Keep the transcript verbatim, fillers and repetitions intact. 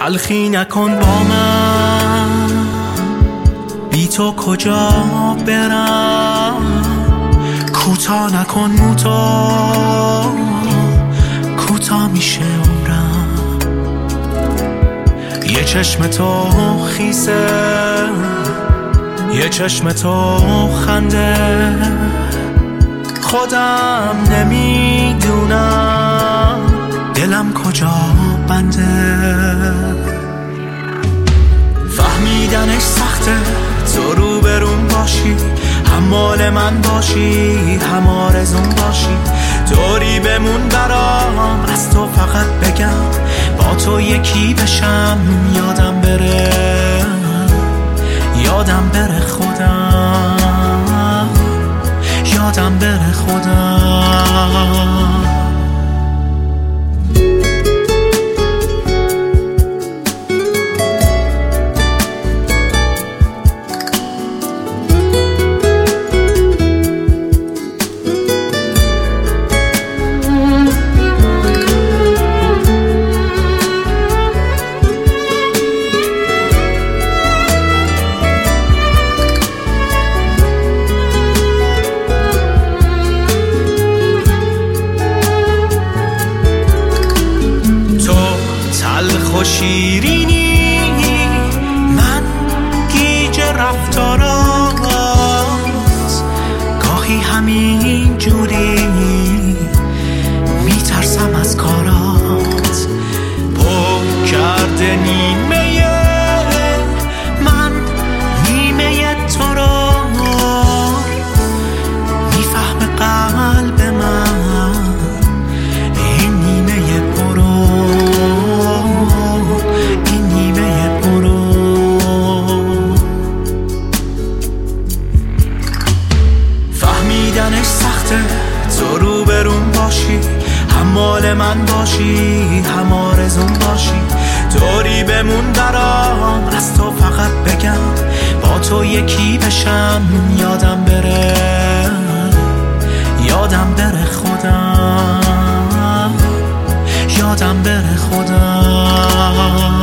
تلخی نکن با من، بی تو کجا برم؟ کوتاه نکن مو تو، کوتاه میشه عمرم. یه چشم تو خیسه، یه چشم تو خنده، خودم نمیدونم دلم کجا بنده. فهمیدنش سخته، تو رو بروم باشی، هم مال من باشی، هم آرزوم باشی. طوری بمون برام از تو فقط بگم، با تو یکی بشم. یادم بره، یادم بره خودم، یادم بره خودم. تلخ و شیرینی، من گیج رفتارات، گاهی همین جوری میترسم از کارات. پر کرده نیمه من، نیمه تو رو میفهمه قلب من، این نیمه پرو، این نیمه پرو. فهمیدنش سخته، تو رو بروم باشی، هم مال من باشی، هم آرزوم باشی. طوری بمون برام از تو فقط بگم، با تو یکی بشم. یادم بره، یادم بره خودم، یادم بره خودم.